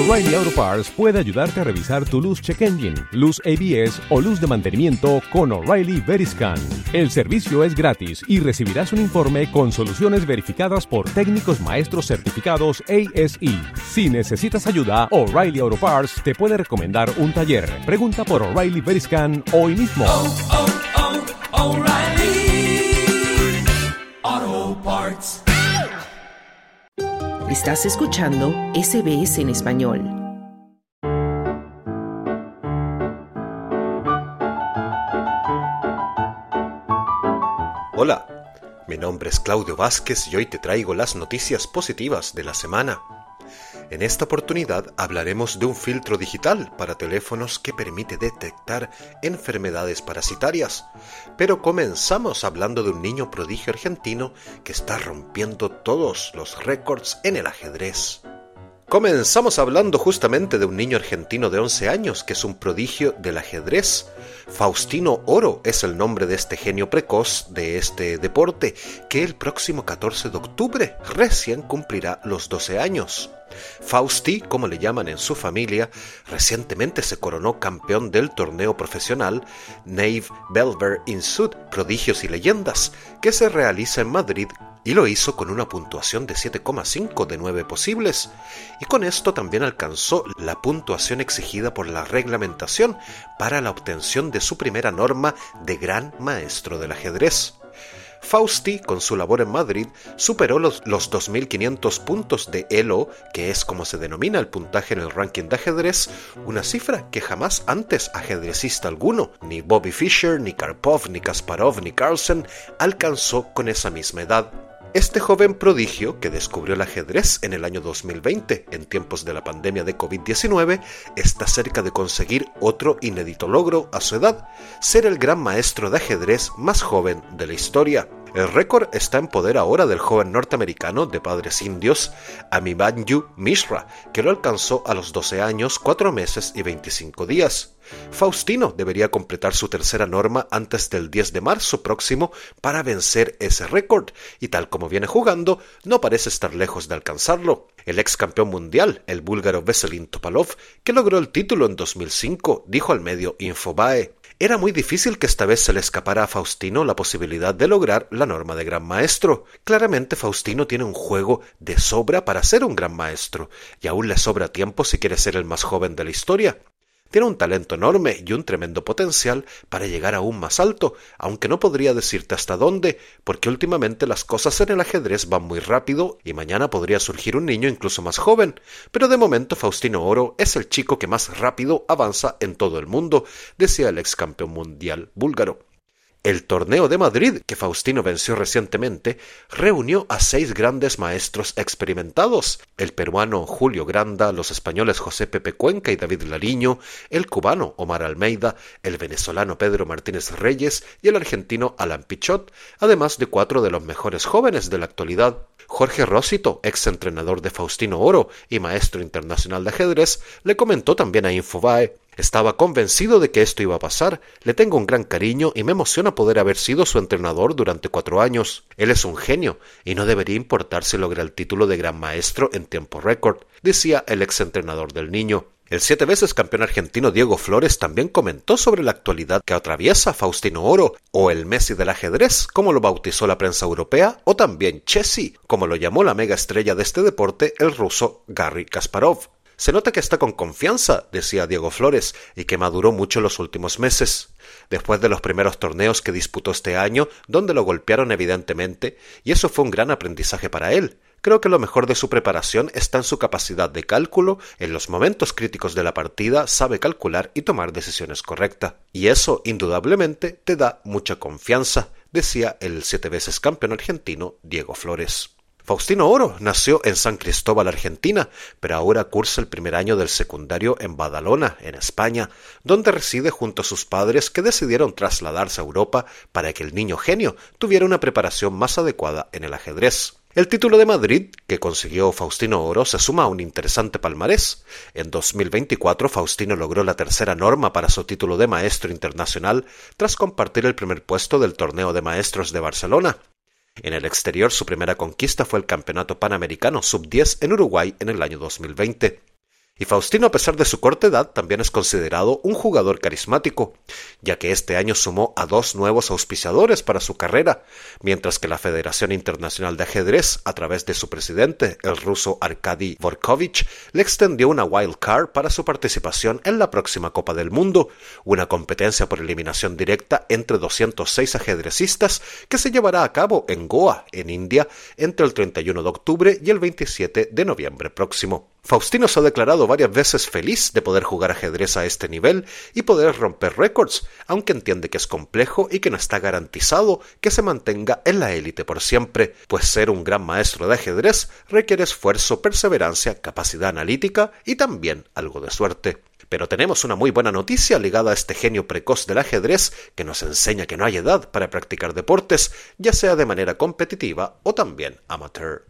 O'Reilly Auto Parts puede ayudarte a revisar tu luz check engine, luz ABS o luz de mantenimiento con O'Reilly Veriscan. El servicio es gratis y recibirás un informe con soluciones verificadas por técnicos maestros certificados ASE. Si necesitas ayuda, O'Reilly Auto Parts te puede recomendar un taller. Pregunta por O'Reilly Veriscan hoy mismo. O'Reilly Auto Parts. Estás escuchando SBS en español. Hola, mi nombre es Claudio Vázquez y hoy te traigo las noticias positivas de la semana. En esta oportunidad hablaremos de un filtro digital para teléfonos que permite detectar enfermedades parasitarias. Pero comenzamos hablando de un niño prodigio argentino que está rompiendo todos los récords en el ajedrez. Comenzamos hablando justamente de un niño argentino de 11 años que es un prodigio del ajedrez. Faustino Oro es el nombre de este genio precoz de este deporte que el próximo 14 de octubre recién cumplirá los 12 años. Fausti, como le llaman en su familia, recientemente se coronó campeón del torneo profesional Nave Belver in Sud, Prodigios y Leyendas, que se realiza en Madrid y lo hizo con una puntuación de 7,5 de 9 posibles, y con esto también alcanzó la puntuación exigida por la reglamentación para la obtención de su primera norma de Gran Maestro del Ajedrez. Fausti, con su labor en Madrid, superó los 2.500 puntos de ELO, que es como se denomina el puntaje en el ranking de ajedrez, una cifra que jamás antes ajedrecista alguno, ni Bobby Fischer, ni Karpov, ni Kasparov, ni Carlsen, alcanzó con esa misma edad. Este joven prodigio, que descubrió el ajedrez en el año 2020, en tiempos de la pandemia de COVID-19, está cerca de conseguir otro inédito logro a su edad, ser el gran maestro de ajedrez más joven de la historia. El récord está en poder ahora del joven norteamericano de padres indios, Abhimanyu Mishra, que lo alcanzó a los 12 años, 4 meses y 25 días. Faustino debería completar su tercera norma antes del 10 de marzo próximo para vencer ese récord, y tal como viene jugando, no parece estar lejos de alcanzarlo. El ex campeón mundial, el búlgaro Veselin Topalov, que logró el título en 2005, dijo al medio Infobae: era muy difícil que esta vez se le escapara a Faustino la posibilidad de lograr la norma de gran maestro. Claramente Faustino tiene un juego de sobra para ser un gran maestro, y aún le sobra tiempo si quiere ser el más joven de la historia. Tiene un talento enorme y un tremendo potencial para llegar aún más alto, aunque no podría decirte hasta dónde, porque últimamente las cosas en el ajedrez van muy rápido y mañana podría surgir un niño incluso más joven, pero de momento Faustino Oro es el chico que más rápido avanza en todo el mundo, decía el ex campeón mundial búlgaro. El torneo de Madrid, que Faustino venció recientemente, reunió a 6 grandes maestros experimentados: el peruano Julio Granda, los españoles José Pepe Cuenca y David Lariño, el cubano Omar Almeida, el venezolano Pedro Martínez Reyes y el argentino Alan Pichot, además de 4 de los mejores jóvenes de la actualidad. Jorge Rósito, ex entrenador de Faustino Oro y maestro internacional de ajedrez, le comentó también a Infobae: estaba convencido de que esto iba a pasar, le tengo un gran cariño y me emociona poder haber sido su entrenador durante 4 años. Él es un genio y no debería importar si logra el título de gran maestro en tiempo récord, decía el ex entrenador del niño. El 7 veces campeón argentino Diego Flores también comentó sobre la actualidad que atraviesa Faustino Oro, o el Messi del ajedrez, como lo bautizó la prensa europea, o también Chessy, como lo llamó la mega estrella de este deporte, el ruso Garry Kasparov. Se nota que está con confianza, decía Diego Flores, y que maduró mucho en los últimos meses. Después de los primeros torneos que disputó este año, donde lo golpearon evidentemente, y eso fue un gran aprendizaje para él. Creo que lo mejor de su preparación está en su capacidad de cálculo, en los momentos críticos de la partida sabe calcular y tomar decisiones correctas. Y eso, indudablemente, te da mucha confianza, decía el 7 veces campeón argentino Diego Flores. Faustino Oro nació en San Cristóbal, Argentina, pero ahora cursa el primer año del secundario en Badalona, en España, donde reside junto a sus padres que decidieron trasladarse a Europa para que el niño genio tuviera una preparación más adecuada en el ajedrez. El título de Madrid que consiguió Faustino Oro se suma a un interesante palmarés. En 2024 Faustino logró la tercera norma para su título de maestro internacional tras compartir el primer puesto del torneo de maestros de Barcelona. En el exterior, su primera conquista fue el Campeonato Panamericano Sub-10 en Uruguay en el año 2020. Y Faustino, a pesar de su corta edad, también es considerado un jugador carismático, ya que este año sumó a 2 nuevos auspiciadores para su carrera, mientras que la Federación Internacional de Ajedrez, a través de su presidente, el ruso Arkady Dvorkovich, le extendió una wild card para su participación en la próxima Copa del Mundo, una competencia por eliminación directa entre 206 ajedrecistas que se llevará a cabo en Goa, en India, entre el 31 de octubre y el 27 de noviembre próximo. Faustino se ha declarado varias veces feliz de poder jugar ajedrez a este nivel y poder romper récords, aunque entiende que es complejo y que no está garantizado que se mantenga en la élite por siempre, pues ser un gran maestro de ajedrez requiere esfuerzo, perseverancia, capacidad analítica y también algo de suerte. Pero tenemos una muy buena noticia ligada a este genio precoz del ajedrez que nos enseña que no hay edad para practicar deportes, ya sea de manera competitiva o también amateur.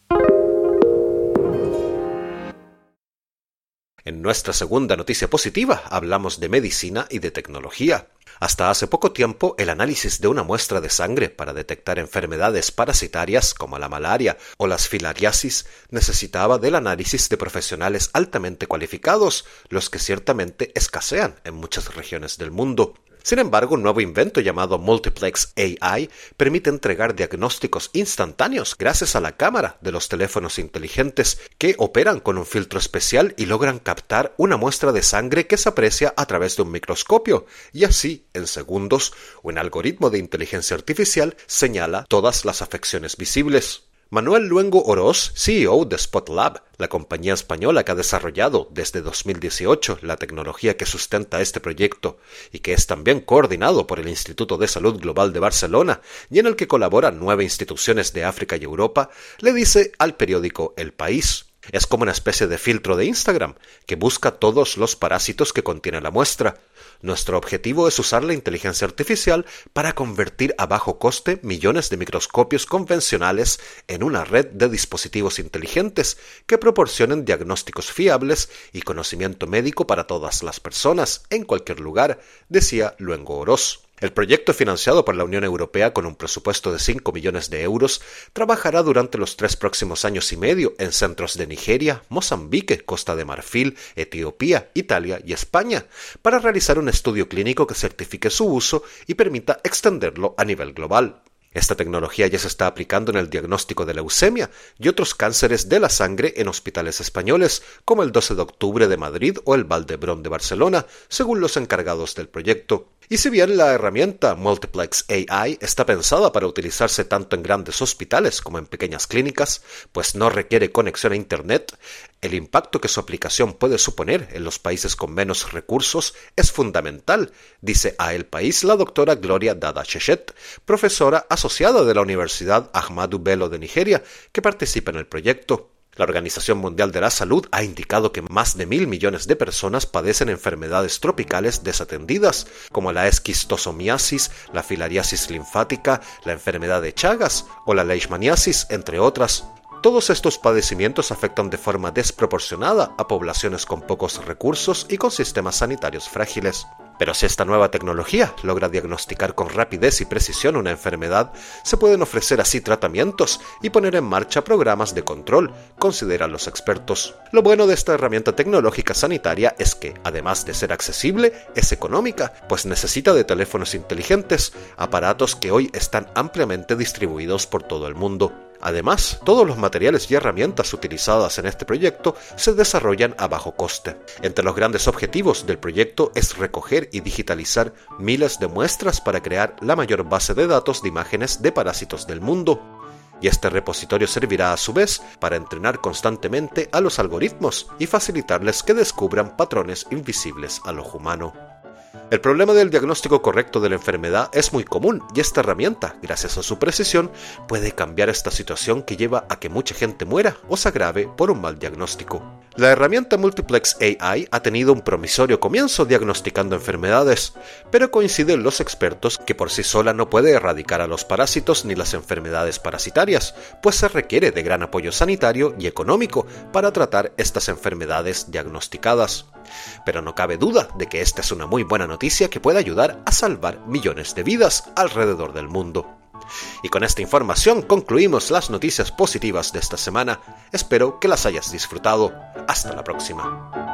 En nuestra segunda noticia positiva hablamos de medicina y de tecnología. Hasta hace poco tiempo, el análisis de una muestra de sangre para detectar enfermedades parasitarias como la malaria o las filariasis necesitaba del análisis de profesionales altamente cualificados, los que ciertamente escasean en muchas regiones del mundo. Sin embargo, un nuevo invento llamado Multiplex AI permite entregar diagnósticos instantáneos gracias a la cámara de los teléfonos inteligentes que operan con un filtro especial y logran captar una muestra de sangre que se aprecia a través de un microscopio, y así, en segundos, un algoritmo de inteligencia artificial señala todas las afecciones visibles. Manuel Luengo Oroz, CEO de SpotLab, la compañía española que ha desarrollado desde 2018 la tecnología que sustenta este proyecto y que es también coordinado por el Instituto de Salud Global de Barcelona y en el que colaboran 9 instituciones de África y Europa, le dice al periódico El País: es como una especie de filtro de Instagram que busca todos los parásitos que contiene la muestra. Nuestro objetivo es usar la inteligencia artificial para convertir a bajo coste millones de microscopios convencionales en una red de dispositivos inteligentes que proporcionen diagnósticos fiables y conocimiento médico para todas las personas, en cualquier lugar, decía Luengo Oroz. El proyecto, financiado por la Unión Europea con un presupuesto de 5 millones de euros, trabajará durante los 3 próximos años y medio en centros de Nigeria, Mozambique, Costa de Marfil, Etiopía, Italia y España, para realizar un estudio clínico que certifique su uso y permita extenderlo a nivel global. Esta tecnología ya se está aplicando en el diagnóstico de leucemia y otros cánceres de la sangre en hospitales españoles, como el 12 de octubre de Madrid o el Vall d'Hebron de Barcelona, según los encargados del proyecto. Y si bien la herramienta Multiplex AI está pensada para utilizarse tanto en grandes hospitales como en pequeñas clínicas, pues no requiere conexión a Internet, el impacto que su aplicación puede suponer en los países con menos recursos es fundamental, dice a El País la doctora Gloria Dada Chechet, profesora asociada de la Universidad Ahmadu Bello de Nigeria, que participa en el proyecto. La Organización Mundial de la Salud ha indicado que más de 1.000 millones de personas padecen enfermedades tropicales desatendidas, como la esquistosomiasis, la filariasis linfática, la enfermedad de Chagas o la leishmaniasis, entre otras. Todos estos padecimientos afectan de forma desproporcionada a poblaciones con pocos recursos y con sistemas sanitarios frágiles. Pero si esta nueva tecnología logra diagnosticar con rapidez y precisión una enfermedad, se pueden ofrecer así tratamientos y poner en marcha programas de control, consideran los expertos. Lo bueno de esta herramienta tecnológica sanitaria es que, además de ser accesible, es económica, pues necesita de teléfonos inteligentes, aparatos que hoy están ampliamente distribuidos por todo el mundo. Además, todos los materiales y herramientas utilizadas en este proyecto se desarrollan a bajo coste. Entre los grandes objetivos del proyecto es recoger y digitalizar miles de muestras para crear la mayor base de datos de imágenes de parásitos del mundo. Y este repositorio servirá a su vez para entrenar constantemente a los algoritmos y facilitarles que descubran patrones invisibles al ojo humano. El problema del diagnóstico correcto de la enfermedad es muy común y esta herramienta, gracias a su precisión, puede cambiar esta situación que lleva a que mucha gente muera o se agrave por un mal diagnóstico. La herramienta Multiplex AI ha tenido un promisorio comienzo diagnosticando enfermedades, pero coinciden los expertos que por sí sola no puede erradicar a los parásitos ni las enfermedades parasitarias, pues se requiere de gran apoyo sanitario y económico para tratar estas enfermedades diagnosticadas. Pero no cabe duda de que esta es una muy buena noticia que puede ayudar a salvar millones de vidas alrededor del mundo. Y con esta información concluimos las noticias positivas de esta semana. Espero que las hayas disfrutado. Hasta la próxima.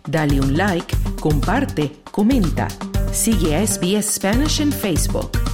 Dale un like, comparte, comenta. Sigue a SBS Spanish en Facebook.